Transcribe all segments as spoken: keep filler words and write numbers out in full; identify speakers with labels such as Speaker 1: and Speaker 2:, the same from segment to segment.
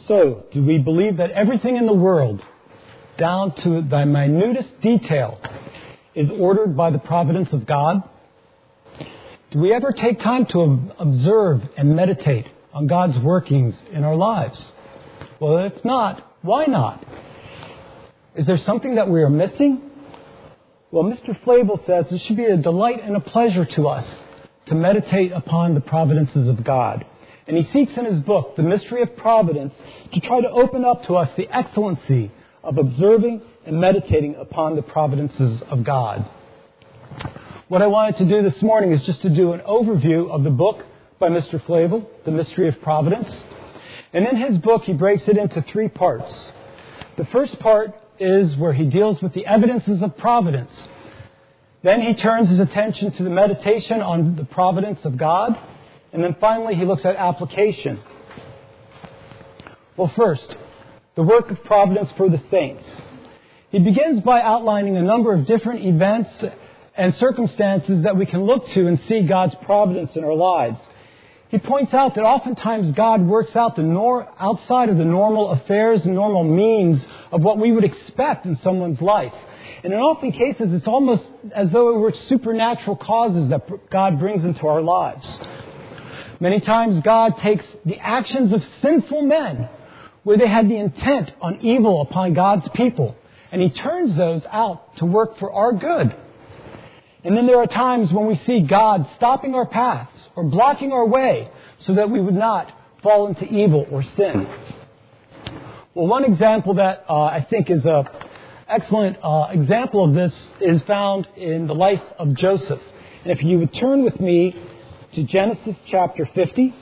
Speaker 1: So, do we believe that everything in the world, down to the minutest detail, is ordered by the providence of God? Do we ever take time to observe and meditate on God's workings in our lives? Well, if not, why not? Is there something that we are missing? Well, Mister Flavel says it should be a delight and a pleasure to us to meditate upon the providences of God. And he seeks in his book, The Mystery of Providence, to try to open up to us the excellency of observing and meditating upon the providences of God. What I wanted to do this morning is just to do an overview of the book by Mister Flavel, The Mystery of Providence. And in his book, he breaks it into three parts. The first part is where he deals with the evidences of providence. Then he turns his attention to the meditation on the providence of God. And then finally, he looks at application. Well, first, the work of providence for the saints. He begins by outlining a number of different events and circumstances that we can look to and see God's providence in our lives. He points out that oftentimes God works out the nor- outside of the normal affairs and normal means of what we would expect in someone's life. And in often cases, it's almost as though it were supernatural causes that God brings into our lives. Many times God takes the actions of sinful men where they had the intent on evil upon God's people, and He turns those out to work for our good. And then there are times when we see God stopping our paths or blocking our way so that we would not fall into evil or sin. Well, one example that uh, I think is an excellent uh, example of this is found in the life of Joseph. And if you would turn with me to Genesis chapter fifty.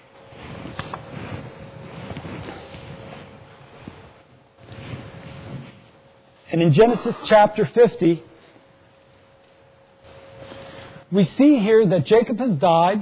Speaker 1: And in Genesis chapter fifty, we see here that Jacob has died,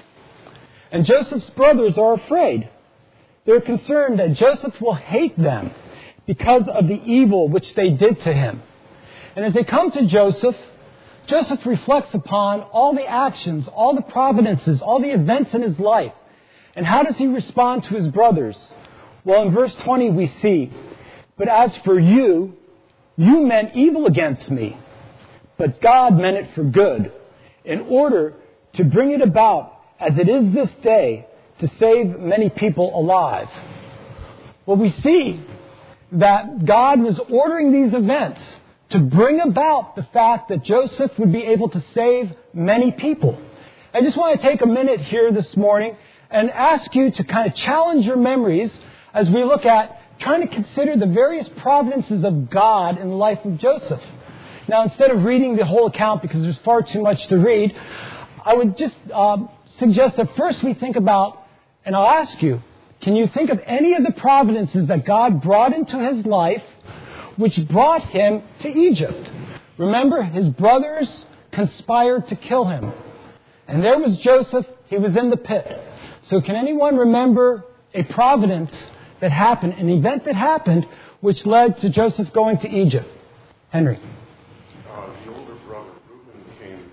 Speaker 1: and Joseph's brothers are afraid. They're concerned that Joseph will hate them because of the evil which they did to him. And as they come to Joseph, Joseph reflects upon all the actions, all the providences, all the events in his life. And how does he respond to his brothers? Well, in verse twenty we see, "But as for you, you meant evil against me, but God meant it for good, in order to bring it about as it is this day, to save many people alive." Well, we see that God was ordering these events to bring about the fact that Joseph would be able to save many people. I just want to take a minute here this morning and ask you to kind of challenge your memories as we look at trying to consider the various providences of God in the life of Joseph. Now, instead of reading the whole account, because there's far too much to read, I would just um, suggest that first we think about, and I'll ask you, can you think of any of the providences that God brought into his life which brought him to Egypt? Remember, his brothers conspired to kill him. And there was Joseph, he was in the pit. So can anyone remember a providence that happened, an event that happened, which led to Joseph going to Egypt? Henry.
Speaker 2: Uh, the older brother, Reuben, came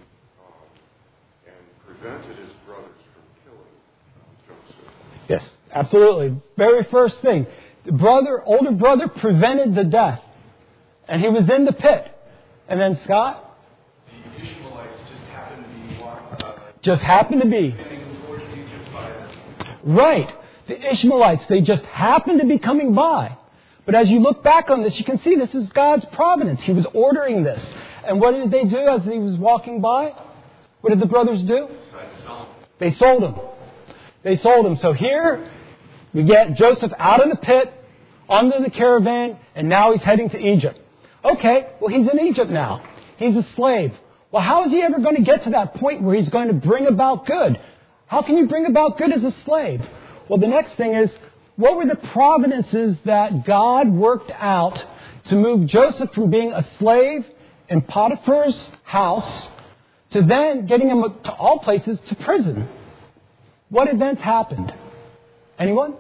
Speaker 2: uh, and prevented his brothers from killing Joseph.
Speaker 1: Yes, absolutely. Very first thing. The brother, older brother prevented the death. And he was in the pit. And then Scott?
Speaker 3: The Ishmaelites just happened to be walking, uh,
Speaker 1: just happened to be.
Speaker 3: heading towards Egypt by them.
Speaker 1: Right. The Ishmaelites, they just happened to be coming by. But as you look back on this, you can see this is God's providence. He was ordering this. And what did they do as he was walking by? What did the brothers do? They sold him. They sold him. So here we get Joseph out of the pit, under the caravan, and now he's heading to Egypt. Okay, well, he's in Egypt now. He's a slave. Well, how is he ever going to get to that point where he's going to bring about good? How can you bring about good as a slave? Well, the next thing is, what were the providences that God worked out to move Joseph from being a slave in Potiphar's house to then getting him to all places to prison? What events happened? Anyone?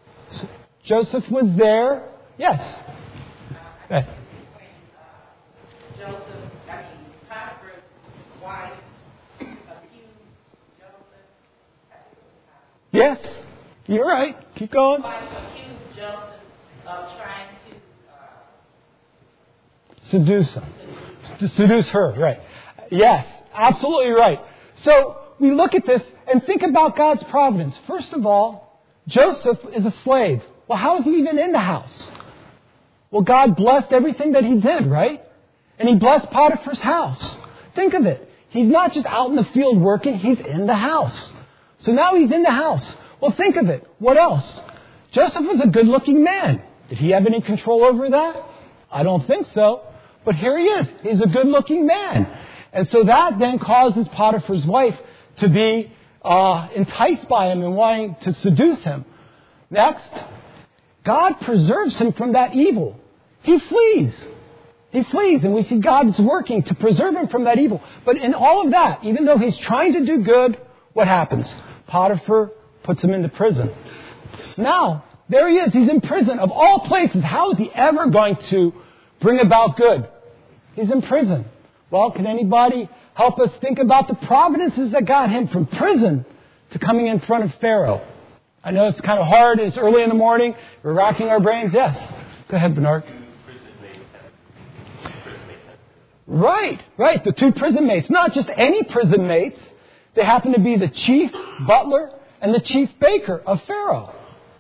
Speaker 1: Joseph was there. Yes. Okay.
Speaker 4: Joseph, I mean, Potiphar's wife accused Joseph.
Speaker 1: Yes. You're right. Keep going.
Speaker 4: Wife accused of trying to uh,
Speaker 1: Seduce him. To seduce her, right. Yes, absolutely right. So we look at this and think about God's providence. First of all, Joseph is a slave. Well, how is he even in the house? Well, God blessed everything that he did, right? And he blessed Potiphar's house. Think of it. He's not just out in the field working, he's in the house. So now he's in the house. Well, think of it. What else? Joseph was a good-looking man. Did he have any control over that? I don't think so. But here he is. He's a good-looking man. And so that then causes Potiphar's wife to be uh, enticed by him and wanting to seduce him. Next, God preserves him from that evil. He flees. He flees, and we see God's working to preserve him from that evil. But in all of that, even though he's trying to do good, what happens? Potiphar puts him into prison. Now, there he is. He's in prison. Of all places, how is he ever going to bring about good? He's in prison. Well, can anybody help us think about the providences that got him from prison to coming in front of Pharaoh? I know it's kind of hard. It's early in the morning. We're racking our brains. Yes. Go ahead, Bernard. Right, right. The two prison mates. Not just any prison mates. They happen to be the chief butler and the chief baker of Pharaoh.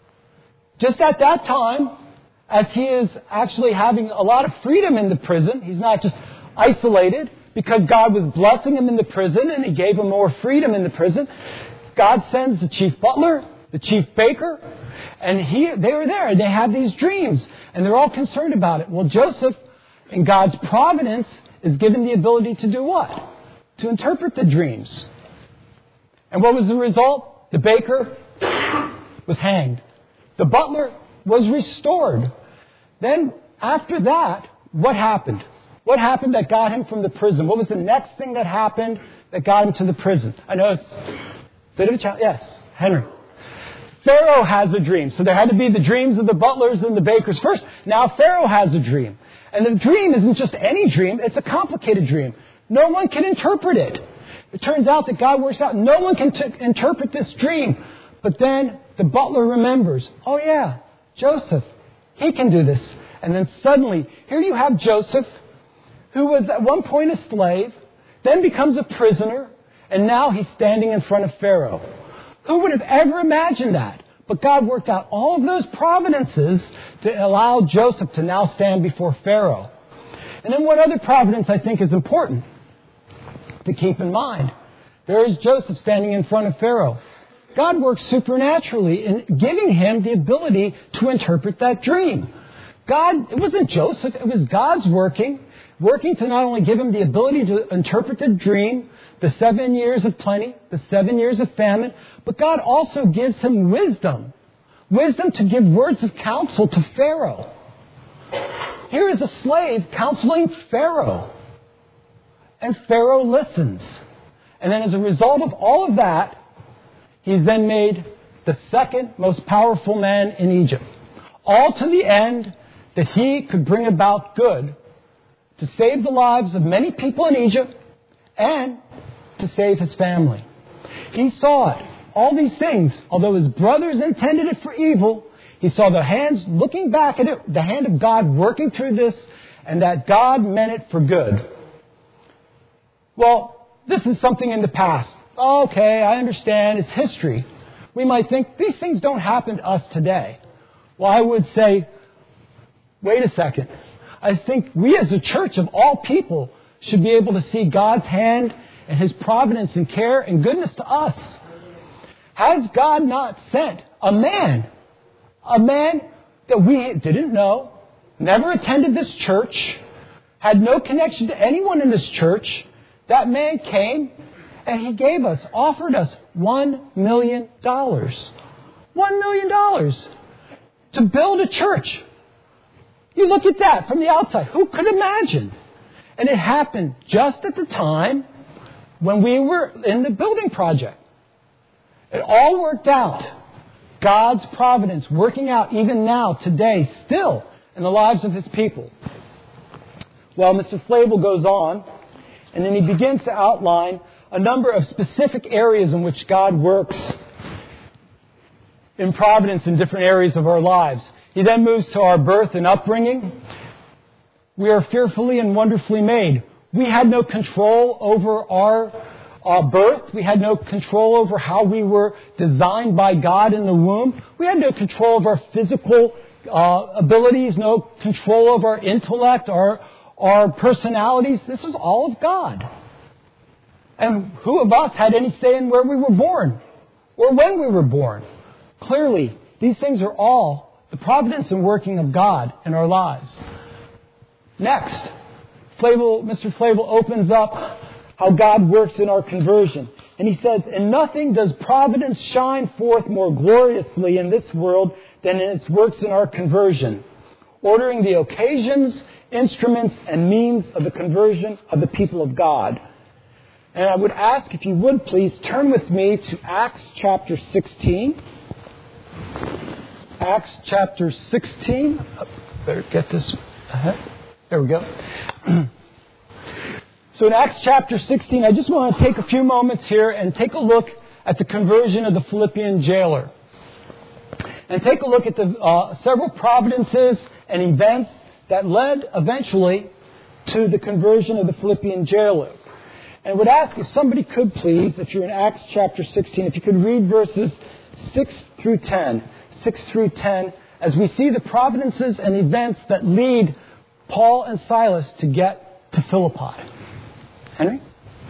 Speaker 1: Just at that time, as he is actually having a lot of freedom in the prison, he's not just isolated because God was blessing him in the prison and he gave him more freedom in the prison. God sends the chief butler, the chief baker, and he, they were there and they had these dreams and they're all concerned about it. Well, Joseph, in God's providence, is given the ability to do what? To interpret the dreams. And what was the result? The baker was hanged. The butler was restored. Then, after that, what happened? What happened that got him from the prison? What was the next thing that happened that got him to the prison? I know it's a bit of a challenge. Yes, Henry. Pharaoh has a dream. So there had to be the dreams of the butlers and the bakers first. Now Pharaoh has a dream. And the dream isn't just any dream. It's a complicated dream. No one can interpret it. It turns out that God works out. No one can t- interpret this dream. But then the butler remembers, oh yeah, Joseph, he can do this. And then suddenly, here you have Joseph, who was at one point a slave, then becomes a prisoner, and now he's standing in front of Pharaoh. Who would have ever imagined that? But God worked out all of those providences to allow Joseph to now stand before Pharaoh. And then what other providence I think is important to keep in mind? There is Joseph standing in front of Pharaoh. God works supernaturally in giving him the ability to interpret that dream. God, it wasn't Joseph, it was God's working, working to not only give him the ability to interpret the dream, the seven years of plenty, the seven years of famine, but God also gives him wisdom. Wisdom to give words of counsel to Pharaoh. Here is a slave counseling Pharaoh. And Pharaoh listens. And then as a result of all of that, he's then made the second most powerful man in Egypt. All to the end that he could bring about good to save the lives of many people in Egypt and to save his family. He saw it. All these things, although his brothers intended it for evil, he saw the hands looking back at it, the hand of God working through this, and that God meant it for good. Well, this is something in the past. Okay, I understand. It's history. We might think these things don't happen to us today. Well, I would say, wait a second. I think we as a church of all people should be able to see God's hand and his providence and care and goodness to us. Has God not sent a man, a man that we didn't know, never attended this church, had no connection to anyone in this church? That man came and he gave us, offered us one million dollars. One million dollars to build a church. You look at that from the outside. Who could imagine? And it happened just at the time when we were in the building project. It all worked out. God's providence working out even now, today, still in the lives of his people. Well, Mister Flavel goes on, and then he begins to outline a number of specific areas in which God works in providence in different areas of our lives. He then moves to our birth and upbringing. We are fearfully and wonderfully made. We had no control over our, our birth. We had no control over how we were designed by God in the womb. We had no control of our physical uh, abilities, no control of our intellect, our, our personalities. This was all of God. And who of us had any say in where we were born or when we were born? Clearly, these things are all the providence and working of God in our lives. Next, Flavel, Mister Flavel opens up how God works in our conversion. And he says, "In nothing does providence shine forth more gloriously in this world than in its works in our conversion, ordering the occasions, instruments, and means of the conversion of the people of God." And I would ask if you would please turn with me to Acts chapter sixteen. Acts chapter sixteen. Oh, better get this ahead. There we go. So in Acts chapter sixteen, I just want to take a few moments here and take a look at the conversion of the Philippian jailer. And take a look at the uh, several providences and events that led eventually to the conversion of the Philippian jailer. And I would ask if somebody could please, if you're in Acts chapter sixteen, if you could read verses six through ten. six through ten, as we see the providences and events that lead Paul and Silas to get to Philippi. Henry?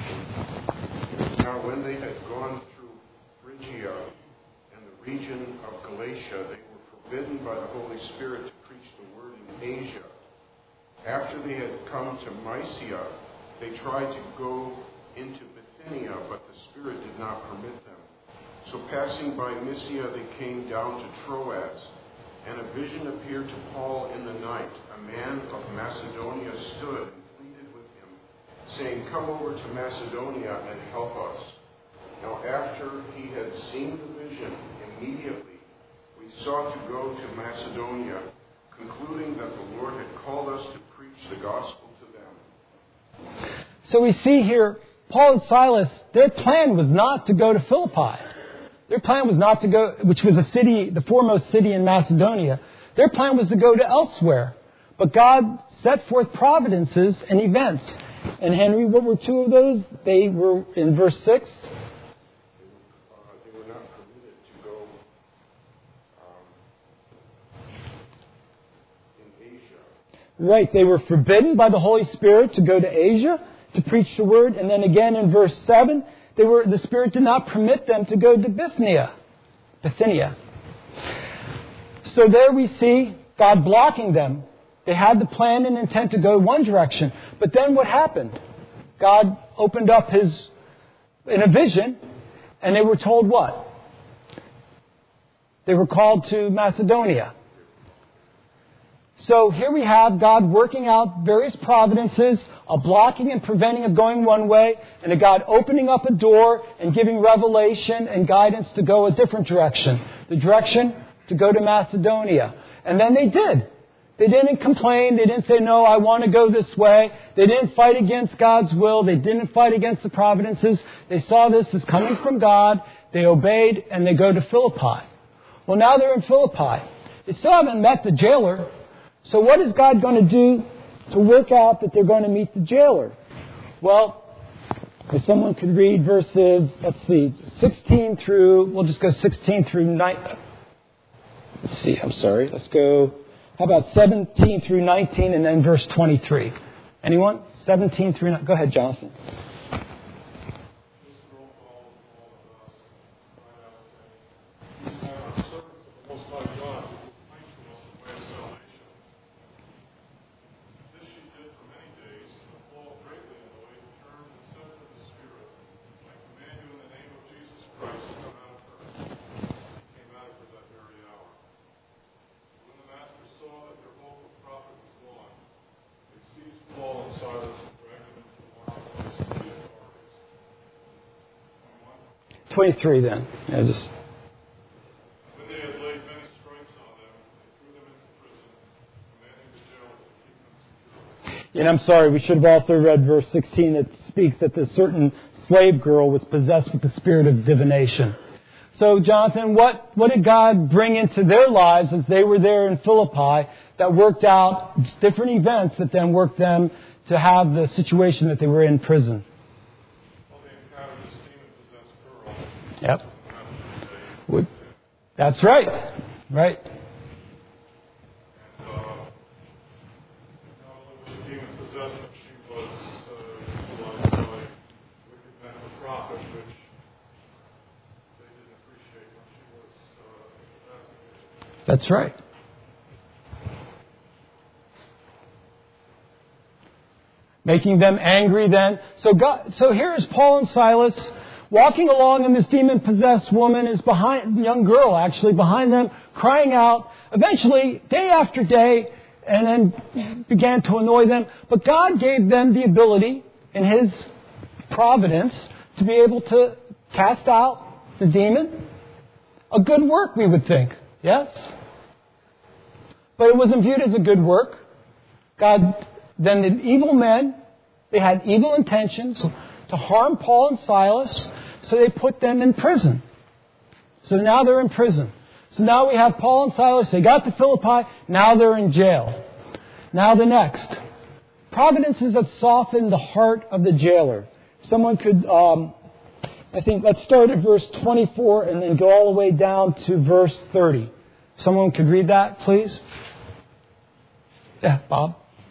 Speaker 2: Now when they had gone through Phrygia and the region of Galatia, they were forbidden by the Holy Spirit to preach the word in Asia. After they had come to Mysia, they tried to go into Bithynia, but the Spirit did not permit them. So passing by Mysia, they came down to Troas, and a vision appeared to Paul in the night. A man of Macedonia stood and pleaded with him, saying, "Come over to Macedonia and help us." Now after he had seen the vision, immediately we sought to go to Macedonia, concluding that the Lord had called us to preach the gospel to them.
Speaker 1: So we see here, Paul and Silas, their plan was not to go to Philippi. Their plan was not to go, which was a city, the foremost city in Macedonia. Their plan was to go to elsewhere. But God set forth providences and events. And Henry, what were two of those? They were in verse six.
Speaker 2: They, uh, they were not permitted to go um, in Asia.
Speaker 1: Right, they were forbidden by the Holy Spirit to go to Asia to preach the word. And then again in verse seven, they were the Spirit did not permit them to go to Bithynia. Bithynia. So there we see God blocking them. They had the plan and intent to go one direction. But then what happened? God opened up his, in a vision, and they were told what? They were called to Macedonia. So here we have God working out various providences, a blocking and preventing of going one way, and a God opening up a door and giving revelation and guidance to go a different direction. The direction to go to Macedonia. And then they did. They didn't complain. They didn't say, "No, I want to go this way." They didn't fight against God's will. They didn't fight against the providences. They saw this as coming from God. They obeyed, and they go to Philippi. Well, now they're in Philippi. They still haven't met the jailer. So what is God going to do to work out that they're going to meet the jailer? Well, if someone could read verses, let's see, sixteen through, we'll just go sixteen through nineteen. Let's see, I'm sorry. Let's go, how about seventeen through nineteen and then verse twenty-three? Anyone? seventeen through nineteen. Go ahead, Jonathan. twenty-three then. Yeah, just.
Speaker 2: When they had laid many stripes on them, they threw them into prison, commanding the jailer to keep them secure.
Speaker 1: And I'm sorry, we should have also read verse sixteen that speaks that this certain slave girl was possessed with the spirit of divination. So, Jonathan, what, what did God bring into their lives as they were there in Philippi that worked out different events that then worked them to have the situation that they were in prison?
Speaker 2: Well, they encountered this demon-possessed girl.
Speaker 1: Yep. That's right. Right.
Speaker 2: And, uh, not only was she demon-possessed, but she was uh, utilized by wicked men for profit, which they didn't appreciate when she was uh, investigated.
Speaker 1: That's right. Making them angry then. So God, so here is Paul and Silas walking along, and this demon-possessed woman is behind, young girl actually, behind them, crying out, eventually, day after day, and then began to annoy them. But God gave them the ability, in His providence, to be able to cast out the demon. A good work, we would think. Yes? But it wasn't viewed as a good work. God, then the evil men, they had evil intentions to harm Paul and Silas, so they put them in prison. So now they're in prison. So now we have Paul and Silas, they got to Philippi, now they're in jail. Now the next. Providences that soften the heart of the jailer. Someone could, um, I think, let's start at verse twenty-four and then go all the way down to verse thirty. Someone could read that, please? Yeah, Bob.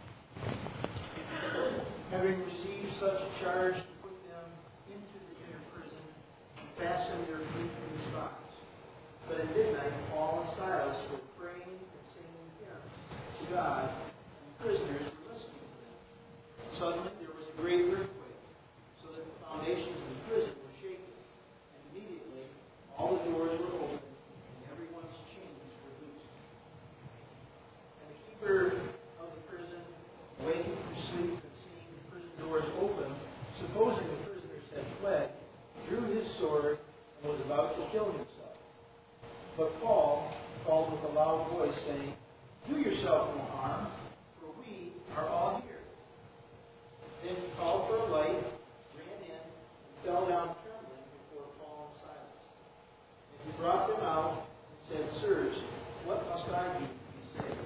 Speaker 5: Having received such a charge to put them into the inner prison and fasten their feet in the stocks. But at midnight, Paul and Silas were praying and singing hymns to God, and prisoners were listening to them. Suddenly there was a great earthquake, so that the foundations of the prison were shaken, and immediately all the doors were opened, and everyone's chains were loosed. And the keeper of the prison, waking from sleep, doors open, supposing the prisoners had fled, drew his sword and was about to kill himself. But Paul called with a loud voice, saying, "Do yourself no harm, for we are all here." Then he called for a light, ran in, and fell down trembling before Paul and Silas. And he brought them out and said, "Sirs, what must I do to be saved?"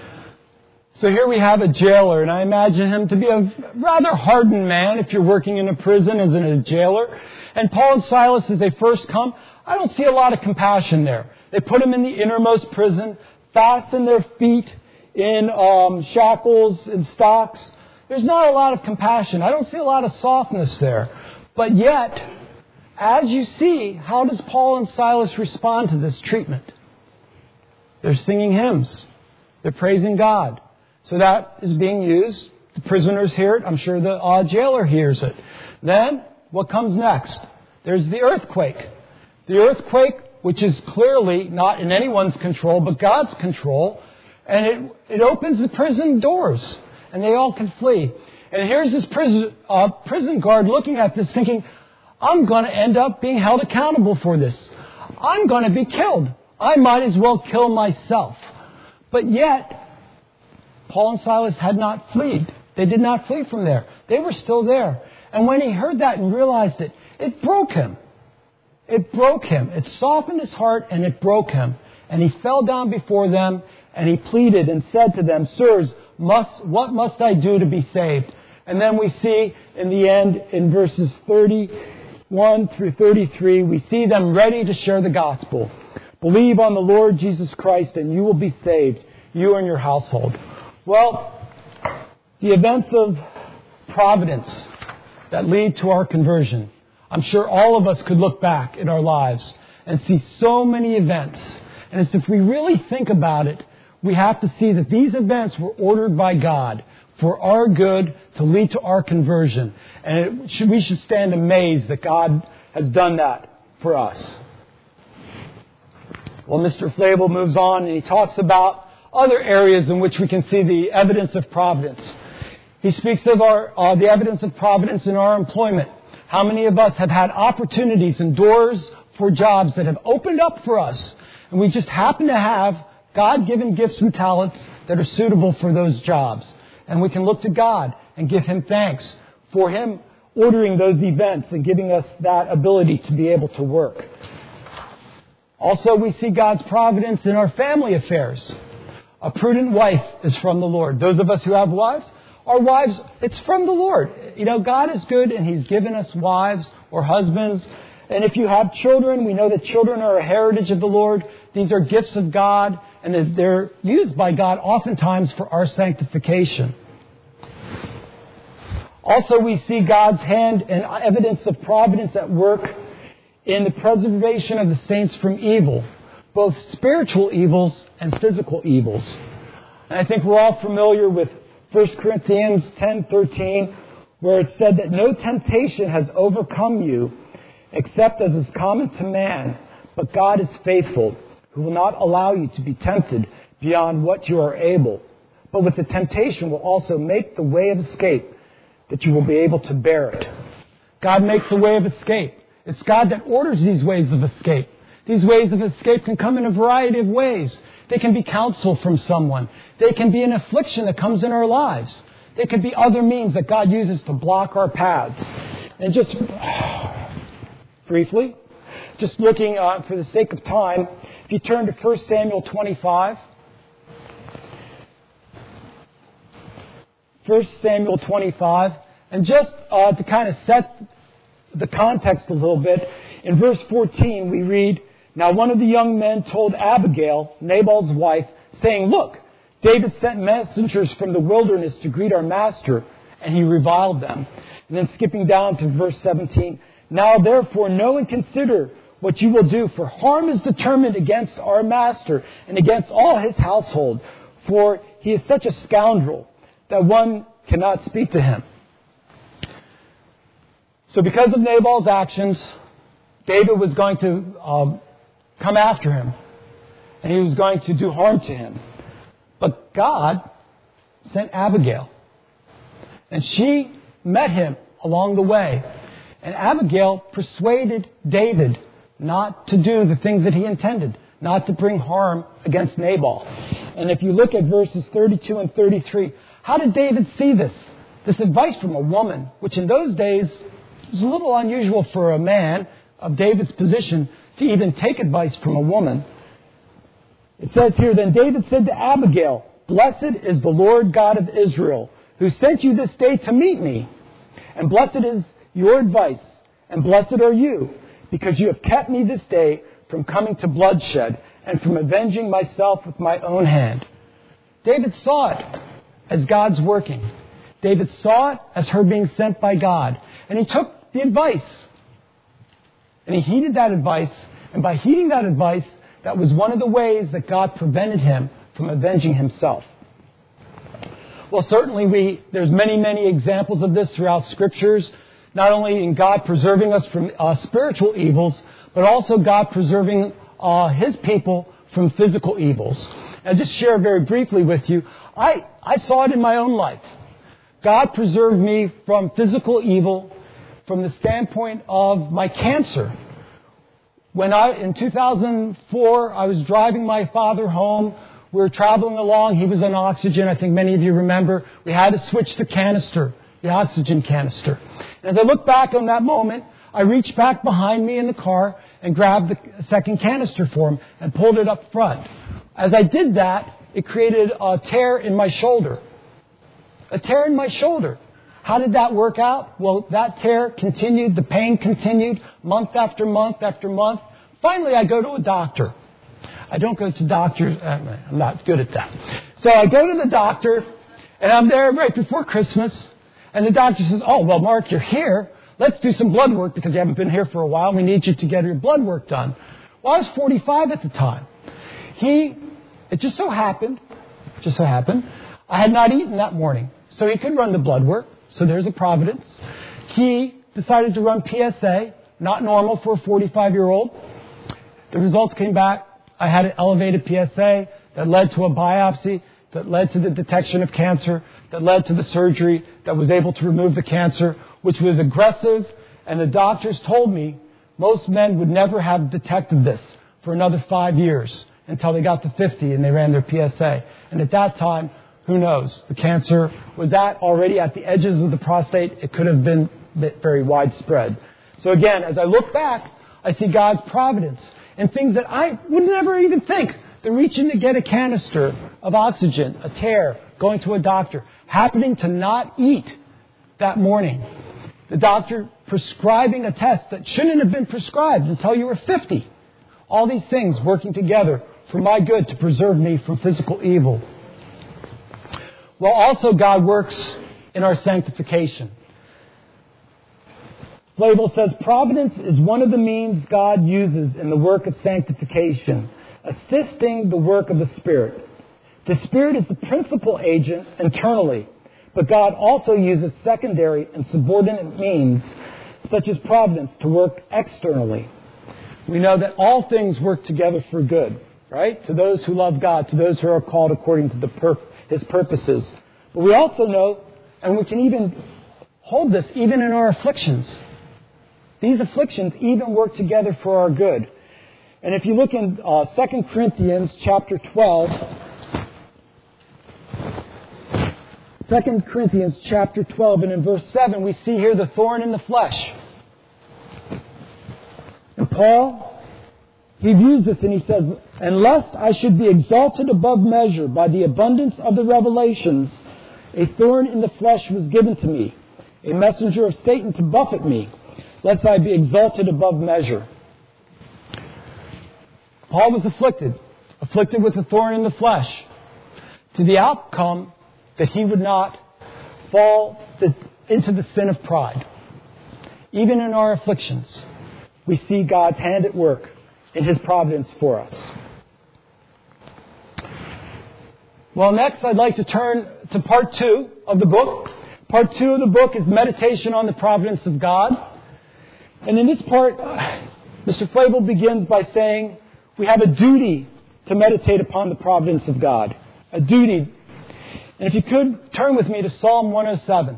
Speaker 1: So here we have a jailer, and I imagine him to be a rather hardened man if you're working in a prison as a jailer. And Paul and Silas, as they first come, I don't see a lot of compassion there. They put him in the innermost prison, fasten their feet in um, shackles and stocks. There's not a lot of compassion. I don't see a lot of softness there. But yet, as you see, how does Paul and Silas respond to this treatment? They're singing hymns. They're praising God. So that is being used. The prisoners hear it. I'm sure the uh, jailer hears it. Then, what comes next? There's the earthquake. The earthquake, which is clearly not in anyone's control, but God's control. And it, it opens the prison doors. And they all can flee. And here's this prison, uh, prison guard looking at this thinking, I'm going to end up being held accountable for this. I'm going to be killed. I might as well kill myself. But yet, Paul and Silas had not fled. They did not flee from there. They were still there. And when he heard that and realized it, it broke him. It broke him. It softened his heart and it broke him. And he fell down before them and he pleaded and said to them, "Sirs, must, what must I do to be saved?" And then we see in the end, in verses thirty-one through thirty-three, we see them ready to share the gospel. "Believe on the Lord Jesus Christ and you will be saved, you and your household." Well, the events of providence that lead to our conversion. I'm sure all of us could look back in our lives and see so many events. And as if we really think about it, we have to see that these events were ordered by God for our good to lead to our conversion. And it should, we should stand amazed that God has done that for us. Well, Mister Flavel moves on and he talks about other areas in which we can see the evidence of providence. He speaks of our uh, the evidence of providence in our employment. How many of us have had opportunities and doors for jobs that have opened up for us, and we just happen to have God-given gifts and talents that are suitable for those jobs. And we can look to God and give Him thanks for Him ordering those events and giving us that ability to be able to work. Also, we see God's providence in our family affairs. A prudent wife is from the Lord. Those of us who have wives, our wives, it's from the Lord. You know, God is good and He's given us wives or husbands. And if you have children, we know that children are a heritage of the Lord. These are gifts of God, and they're used by God oftentimes for our sanctification. Also, we see God's hand and evidence of providence at work in the preservation of the saints from evil, both spiritual evils and physical evils. And I think we're all familiar with First Corinthians ten thirteen, where it said that no temptation has overcome you except as is common to man, but God is faithful, who will not allow you to be tempted beyond what you are able, but with the temptation will also make the way of escape, that you will be able to bear it. God makes a way of escape. It's God that orders these ways of escape. These ways of escape can come in a variety of ways. They can be counsel from someone. They can be an affliction that comes in our lives. They could be other means that God uses to block our paths. And just briefly, just looking uh, for the sake of time, if you turn to First Samuel twenty-five. First Samuel twenty-five. And just uh, to kind of set the context a little bit, in verse fourteen we read, "Now one of the young men told Abigail, Nabal's wife, saying, 'Look, David sent messengers from the wilderness to greet our master, and he reviled them.'" And then skipping down to verse seventeen, "Now therefore know and consider what you will do, for harm is determined against our master and against all his household, for he is such a scoundrel that one cannot speak to him." So because of Nabal's actions, David was going to um, come after him, and he was going to do harm to him. But God sent Abigail, and she met him along the way. And Abigail persuaded David not to do the things that he intended, not to bring harm against Nabal. And if you look at verses thirty-two and thirty-three, how did David see this? This advice from a woman, which in those days was a little unusual for a man of David's position to even take advice from a woman. It says here, "Then David said to Abigail, 'Blessed is the Lord God of Israel, who sent you this day to meet me. And blessed is your advice, and blessed are you, because you have kept me this day from coming to bloodshed and from avenging myself with my own hand.'" David saw it as God's working. David saw it as her being sent by God. And he took the advice. And he heeded that advice. And by heeding that advice, that was one of the ways that God prevented him from avenging himself. Well, certainly we there's many, many examples of this throughout Scriptures. Not only in God preserving us from uh, spiritual evils, but also God preserving uh, His people from physical evils. And just share very briefly with you, I, I saw it in my own life. God preserved me from physical evil from the standpoint of my cancer. When I, in two thousand four, I was driving my father home. We were traveling along. He was on oxygen. I think many of you remember. We had to switch the canister, the oxygen canister. And as I look back on that moment, I reached back behind me in the car and grabbed the second canister for him and pulled it up front. As I did that, it created a tear in my shoulder. A tear in my shoulder. How did that work out? Well, that tear continued. The pain continued month after month after month. Finally, I go to a doctor. I don't go to doctors. I'm not good at that. So I go to the doctor, and I'm there right before Christmas. And the doctor says, "Oh, well, Mark, you're here. Let's do some blood work because you haven't been here for a while. We need you to get your blood work done." Well, I was forty-five at the time. He, it just so happened, just so happened, I had not eaten that morning. So he could run the blood work. So there's a providence. He decided to run P S A, not normal for a forty-five-year-old. The results came back. I had an elevated P S A that led to a biopsy, that led to the detection of cancer, that led to the surgery that was able to remove the cancer, which was aggressive. And the doctors told me most men would never have detected this for another five years until they got to fifty and they ran their P S A. And at that time, who knows? The cancer was at already at the edges of the prostate. It could have been very widespread. So again, as I look back, I see God's providence in things that I would never even think. They're reaching to get a canister of oxygen, a tear, going to a doctor, happening to not eat that morning. The doctor prescribing a test that shouldn't have been prescribed until you were fifty. All these things working together for my good to preserve me from physical evil. Well, also God works in our sanctification. Flavel says, providence is one of the means God uses in the work of sanctification, assisting the work of the Spirit. The Spirit is the principal agent internally, but God also uses secondary and subordinate means, such as providence, to work externally. We know that all things work together for good, right? To those who love God, to those who are called according to the pur- His purposes. But we also know, and we can even hold this even in our afflictions. These afflictions even work together for our good. And if you look in uh, Second Corinthians chapter twelve, Second Corinthians chapter twelve, and in verse seven, we see here the thorn in the flesh. And Paul, he views this and he says, and lest I should be exalted above measure by the abundance of the revelations, a thorn in the flesh was given to me, a messenger of Satan to buffet me, lest I be exalted above measure. Paul was afflicted, afflicted with a thorn in the flesh, to the outcome that he would not fall into the sin of pride. Even in our afflictions, we see God's hand at work in His providence for us. Well, next I'd like to turn to part two of the book. Part two of the book is meditation on the providence of God. And in this part, Mister Flavel begins by saying we have a duty to meditate upon the providence of God. A duty. And if you could, turn with me to Psalm one oh seven.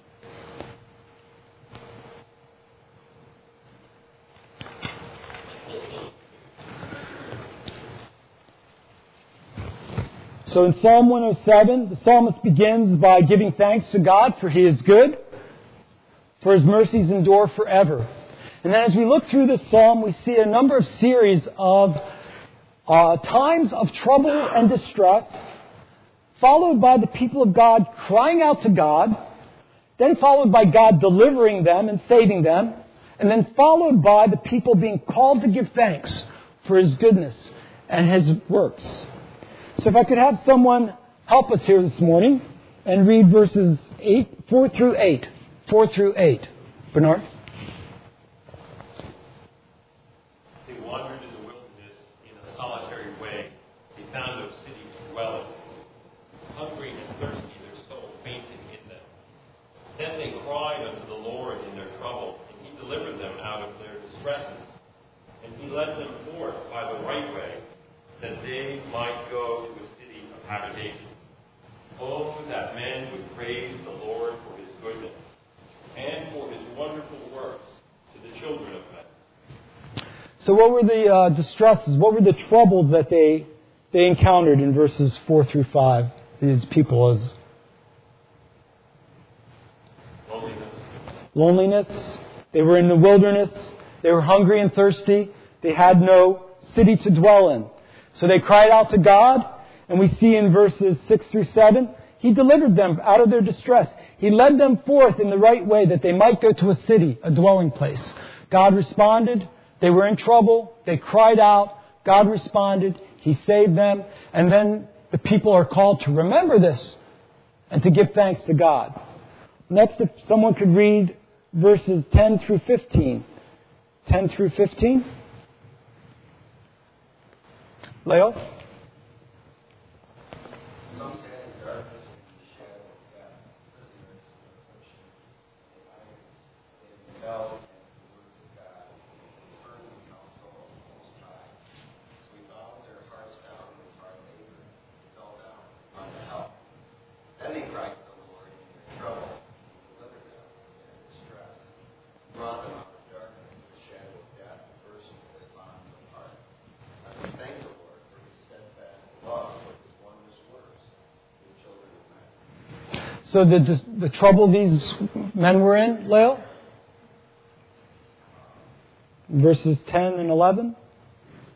Speaker 1: So in Psalm one oh seven, the psalmist begins by giving thanks to God for He is good, for His mercies endure forever. And then as we look through this psalm, we see a number of series of uh, times of trouble and distress, followed by the people of God crying out to God, then followed by God delivering them and saving them, and then followed by the people being called to give thanks for His goodness and His works. So if I could have someone help us here this morning and read verses eight, four through eight. Four through eight. Bernard?
Speaker 6: They wandered in the wilderness in a solitary way. They found no city to dwell in. Hungry and thirsty, their soul fainted in them. Then they cried unto the Lord in their trouble, and He delivered them out of their distresses. And He led them forth by the right way, that they might go to a city of habitation. Oh, that men would praise the Lord for His goodness, and for His wonderful works to the children of men.
Speaker 1: So what were the uh, distresses, what were the troubles that they they encountered in verses four through five, these people? As
Speaker 6: Loneliness.
Speaker 1: Loneliness. They were in the wilderness. They were hungry and thirsty. They had no city to dwell in. So they cried out to God, and we see in verses six through seven, He delivered them out of their distress. He led them forth in the right way that they might go to a city, a dwelling place. God responded. They were in trouble. They cried out. God responded. He saved them. And then the people are called to remember this and to give thanks to God. Next, if someone could read verses ten through fifteen. ten through fifteen. Leo?
Speaker 3: Some sat in darkness and the shadow of death, prisoners in affliction. They iron, they rebelled against the words of God, and turned the counsel of the Most High. So He bowed their hearts down with hard labor, and fell down unto hell. Then they cried to the Lord in their trouble, and delivered them from their distress, brought them out of darkness and the shadow of death, and burst their bonds of heart. And we thank the Lord for His steadfast love, for His wondrous works to the children of men.
Speaker 1: So the the trouble these men were in, Leo? Verses ten and eleven.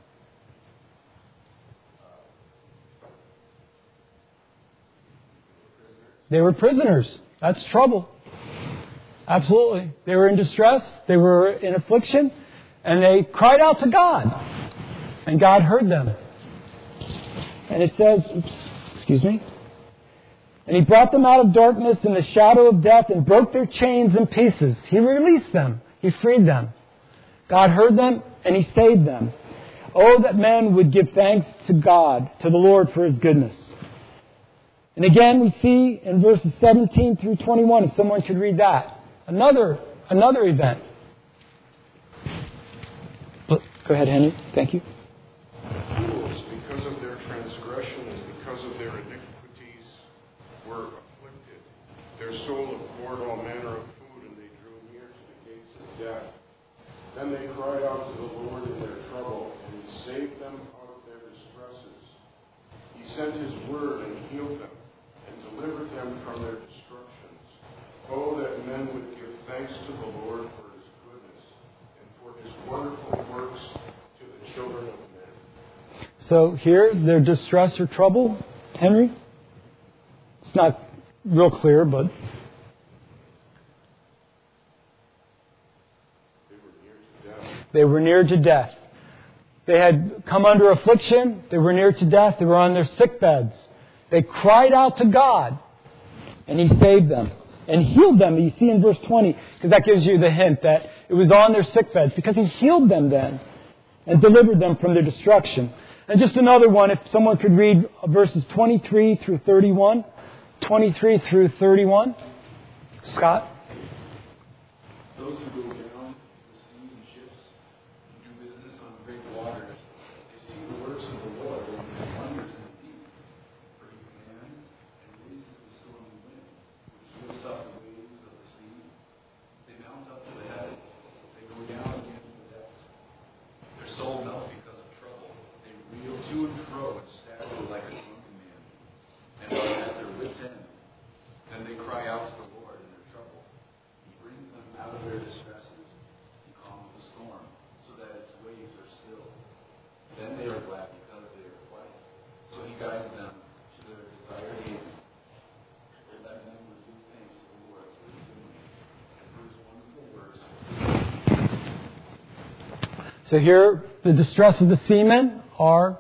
Speaker 1: They were prisoners. That's trouble. Absolutely. They were in distress. They were in affliction. And they cried out to God. And God heard them. And it says, oops, excuse me. And He brought them out of darkness in the shadow of death and broke their chains in pieces. He released them. He freed them. God heard them and He saved them. Oh, that men would give thanks to God, to the Lord, for His goodness. And again, we see in verses seventeen through twenty-one, if someone could read that, another another event. Go ahead, Henry. Thank you.
Speaker 2: Fools, because of their transgressions, because of their iniquities, were afflicted. Their soul abhorred all manner of food, and they drew near to the gates of death. Then they cried out to the Lord in their trouble, and He saved them out of their distresses. He sent His word and healed them, and delivered them from their destructions. Oh, that men would give thanks to the Lord for His goodness, and for His wonderful works to the children of men.
Speaker 1: So here, their distress or trouble, Henry? It's not real clear, but... They were near to death. They had come under affliction. They were near to death. They were on their sick beds. They cried out to God, and He saved them and healed them. You see in verse twenty, because that gives you the hint that it was on their sick beds, because He healed them then and delivered them from their destruction. And just another one, if someone could read verses twenty-three through thirty-one. twenty-three through thirty-one. Scott?
Speaker 3: Those who go down the sea in ships and do business on great waters, they see the works of the Lord and the wonders in the deep. For He commands and releases the stormy wind, which lifts up the waves of the sea. They mount up to the heavens. They go down again to the depths. Their soul melts because of trouble. They reel to and fro and stagger like a drunken man, and are at their wits' end. Then they cry out to the Lord in their trouble. He brings them out of their distresses. He calms the storm, so that its waves are still. Then they are glad because they are quiet. So He guides them to their desired haven. Let them give thanks to the Lord for His goodness and for His wonderful works.
Speaker 1: So here, the distress of the seamen are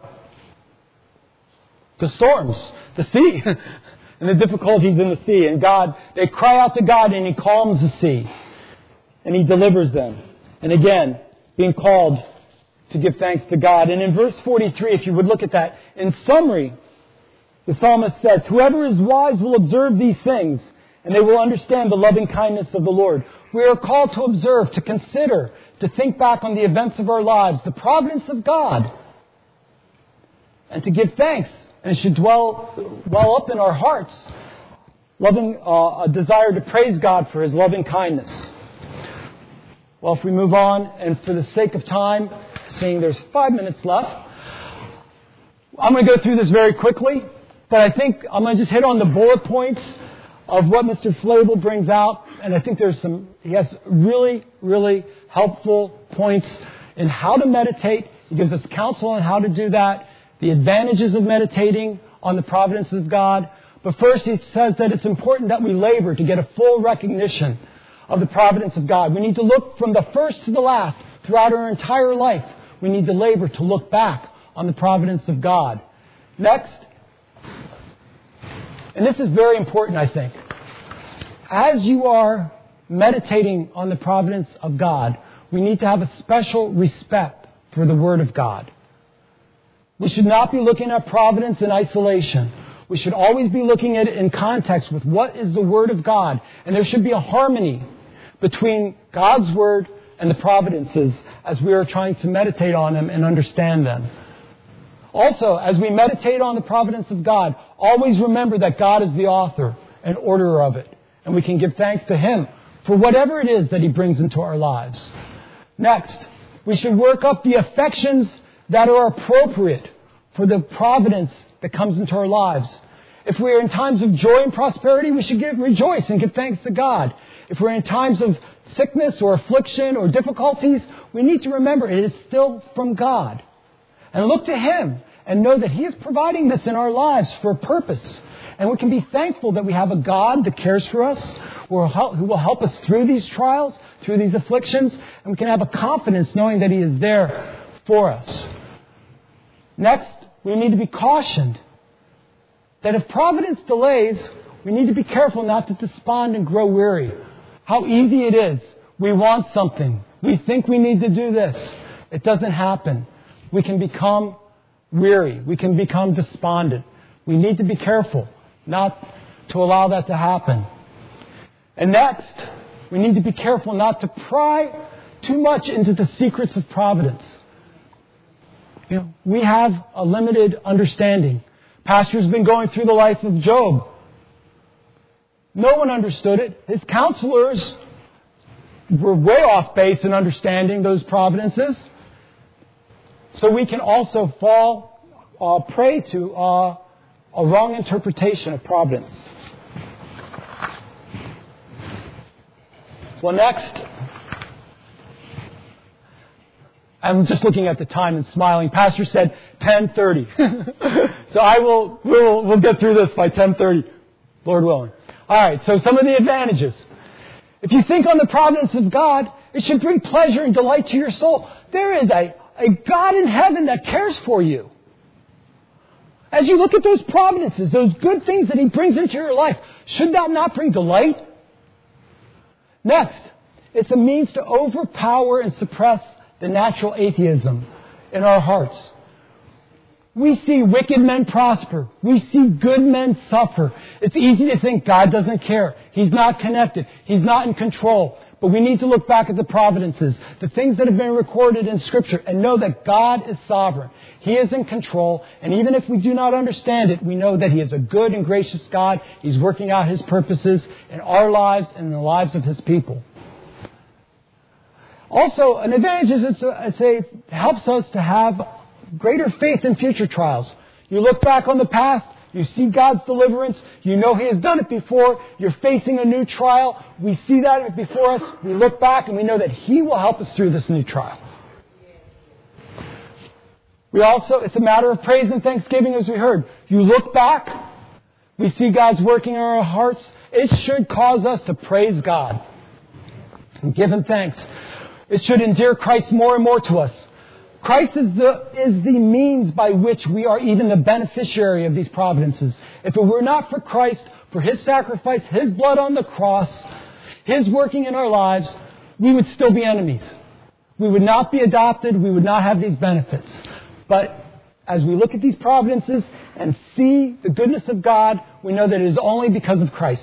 Speaker 1: the storms, the sea, and the difficulties in the sea. And God, they cry out to God, and He calms the sea. And He delivers them. And again, being called to give thanks to God. And in verse forty-three, if you would look at that, in summary, the psalmist says, whoever is wise will observe these things, and they will understand the loving kindness of the Lord. We are called to observe, to consider, to think back on the events of our lives, the providence of God, and to give thanks. And it should dwell well up in our hearts, loving uh, a desire to praise God for His loving kindness. Well, if we move on, and for the sake of time, seeing there's five minutes left, I'm going to go through this very quickly, but I think I'm going to just hit on the bullet points of what Mister Flavel brings out, and I think there's some, he has really, really helpful points in how to meditate. He gives us counsel on how to do that, the advantages of meditating on the providence of God. But first he says that it's important that we labor to get a full recognition of the providence of God. We need to look from the first to the last throughout our entire life. We need to labor to look back on the providence of God. Next, and this is very important, I think. As you are meditating on the providence of God, we need to have a special respect for the Word of God. We should not be looking at providence in isolation. We should always be looking at it in context with what is the Word of God. And there should be a harmony between God's Word and the providences as we are trying to meditate on them and understand them. Also, as we meditate on the providence of God, always remember that God is the author and orderer of it. And we can give thanks to Him for whatever it is that He brings into our lives. Next, we should work up the affections that are appropriate for the providence that comes into our lives. If we're in times of joy and prosperity, we should give, rejoice and give thanks to God. If we're in times of sickness or affliction or difficulties, we need to remember it is still from God. And look to Him and know that He is providing this in our lives for a purpose. And we can be thankful that we have a God that cares for us, who will help, who will help us through these trials, through these afflictions, and we can have a confidence knowing that He is there for us. Next, we need to be cautioned that if providence delays, we need to be careful not to despond and grow weary. How easy it is. We want something. We think we need to do this. It doesn't happen. We can become weary. We can become despondent. We need to be careful not to allow that to happen. And next, we need to be careful not to pry too much into the secrets of providence. You know, we have a limited understanding. Pastor's been going through the life of Job. No one understood it. His counselors were way off base in understanding those providences. So we can also fall uh, prey to uh, a wrong interpretation of providence. Well, next, I'm just looking at the time and smiling. Pastor said ten thirty. So I will, we'll, we'll get through this by ten thirty, Lord willing. All right, so some of the advantages. If you think on the providence of God, it should bring pleasure and delight to your soul. There is a, a God in heaven that cares for you. As you look at those providences, those good things that He brings into your life, should that not bring delight? Next, it's a means to overpower and suppress the natural atheism in our hearts. We see wicked men prosper. We see good men suffer. It's easy to think God doesn't care. He's not connected. He's not in control. But we need to look back at the providences, the things that have been recorded in Scripture, and know that God is sovereign. He is in control. And even if we do not understand it, we know that He is a good and gracious God. He's working out His purposes in our lives and in the lives of His people. Also, an advantage is it's a, it's a, it helps us to have greater faith in future trials. You look back on the past, you see God's deliverance, you know He has done it before, you're facing a new trial, we see that before us, we look back and we know that He will help us through this new trial. We also, it's a matter of praise and thanksgiving, as we heard. You look back, we see God's working in our hearts, it should cause us to praise God and give Him thanks. It should endear Christ more and more to us. Christ is the, is the means by which we are even the beneficiary of these providences. If it were not for Christ, for His sacrifice, His blood on the cross, His working in our lives, we would still be enemies. We would not be adopted. We would not have these benefits. But as we look at these providences and see the goodness of God, we know that it is only because of Christ.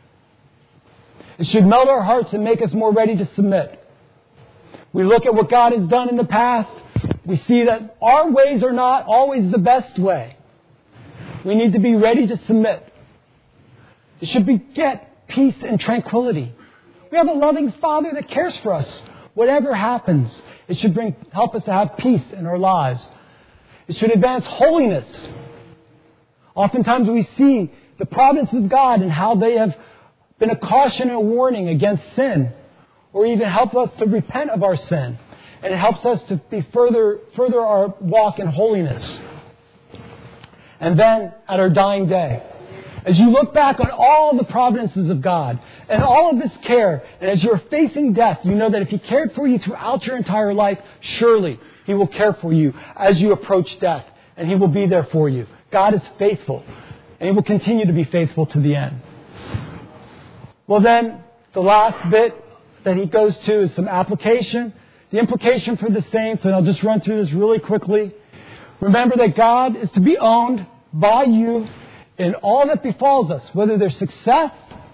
Speaker 1: It should melt our hearts and make us more ready to submit. We look at what God has done in the past. We see that our ways are not always the best way. We need to be ready to submit. It should beget peace and tranquility. We have a loving Father that cares for us. Whatever happens, it should bring help us to have peace in our lives. It should advance holiness. Oftentimes we see the providence of God and how they have been a caution and a warning against sin, or even help us to repent of our sin. And it helps us to be further, further our walk in holiness. And then, at our dying day, as you look back on all the providences of God and all of His care, and as you're facing death, you know that if He cared for you throughout your entire life, surely He will care for you as you approach death, and He will be there for you. God is faithful, and He will continue to be faithful to the end. Well then, the last bit that he goes to is some application. The implication for the saints, and I'll just run through this really quickly. Remember that God is to be owned by you in all that befalls us, whether there's success.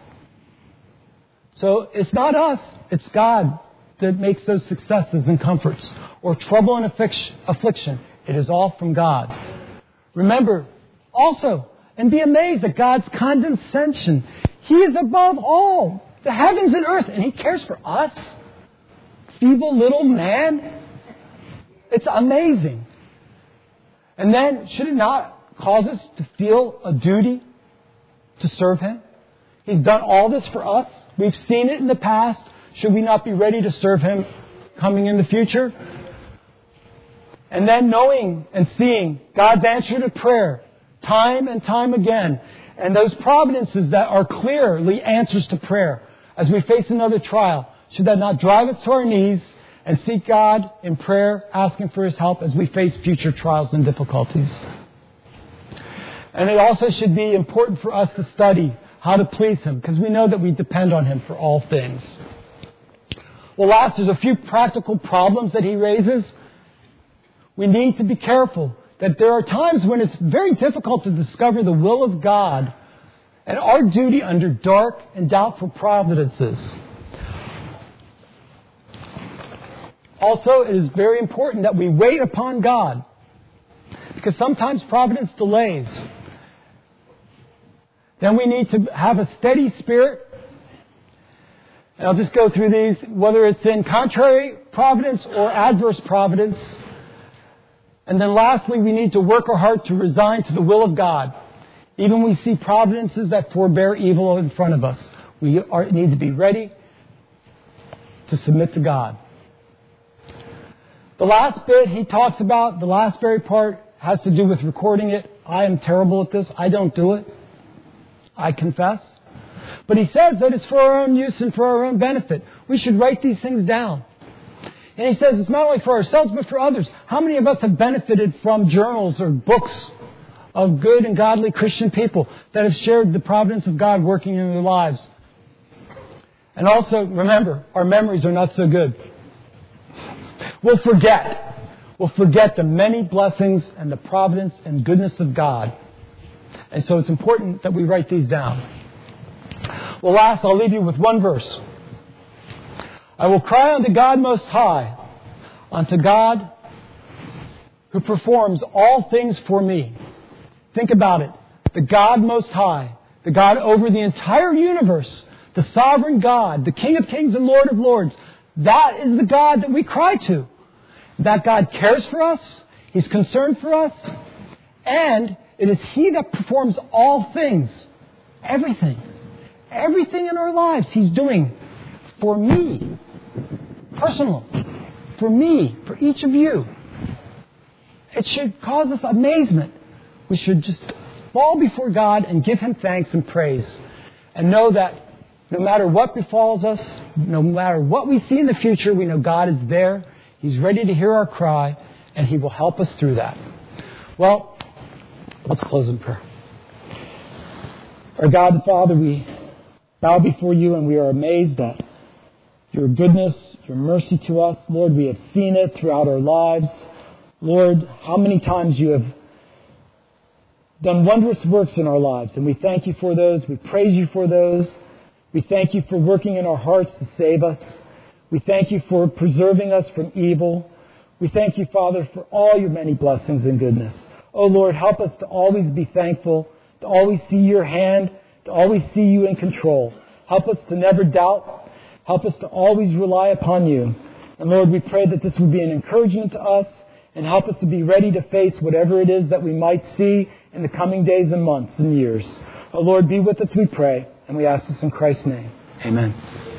Speaker 1: So it's not us, it's God that makes those successes and comforts, or trouble and affliction. It is all from God. Remember also, and be amazed at God's condescension. He is above all, the heavens and earth, and He cares for us. Feeble little man. It's amazing. And then, should it not cause us to feel a duty to serve Him? He's done all this for us. We've seen it in the past. Should we not be ready to serve Him coming in the future? And then knowing and seeing God's answer to prayer time and time again, And those providences that are clearly answers to prayer as we face another trial, should that not drive us to our knees and seek God in prayer, asking for His help as we face future trials and difficulties? And it also should be important for us to study how to please Him, because we know that we depend on Him for all things. Well, last, there's a few practical problems that he raises. We need to be careful that there are times when it's very difficult to discover the will of God and our duty under dark and doubtful providences. Also, it is very important that we wait upon God, because sometimes providence delays. Then we need to have a steady spirit. And I'll just go through these, whether it's in contrary providence or adverse providence. And then lastly, we need to work our heart to resign to the will of God. Even when we see providences that forbear evil in front of us, we are, need to be ready to submit to God. The last bit he talks about, the last very part, has to do with recording it. I am terrible at this. I don't do it. I confess. But he says that it's for our own use and for our own benefit. We should write these things down. And he says it's not only for ourselves, but for others. How many of us have benefited from journals or books of good and godly Christian people that have shared the providence of God working in their lives? And also, remember, our memories are not so good. We'll forget. We'll forget the many blessings and the providence and goodness of God. And so it's important that we write these down. Well, last, I'll leave you with one verse. I will cry unto God Most High, unto God who performs all things for me. Think about it. The God Most High, the God over the entire universe, the sovereign God, the King of Kings and Lord of Lords. That is the God that we cry to. That God cares for us. He's concerned for us. And it is He that performs all things. Everything. Everything in our lives He's doing for me. Personal. For me. For each of you. It should cause us amazement. We should just fall before God and give Him thanks and praise. And know that no matter what befalls us, no matter what we see in the future, we know God is there. He's ready to hear our cry, and He will help us through that. Well, let's close in prayer. Our God and Father, we bow before You, and we are amazed at Your goodness, Your mercy to us. Lord, we have seen it throughout our lives. Lord, how many times You have done wondrous works in our lives, and we thank You for those. We praise You for those. We thank You for working in our hearts to save us. We thank You for preserving us from evil. We thank You, Father, for all Your many blessings and goodness. Oh, Lord, help us to always be thankful, to always see Your hand, to always see You in control. Help us to never doubt. Help us to always rely upon You. And Lord, we pray that this would be an encouragement to us, and help us to be ready to face whatever it is that we might see in the coming days and months and years. Oh, Lord, be with us, we pray, and we ask this in Christ's name. Amen.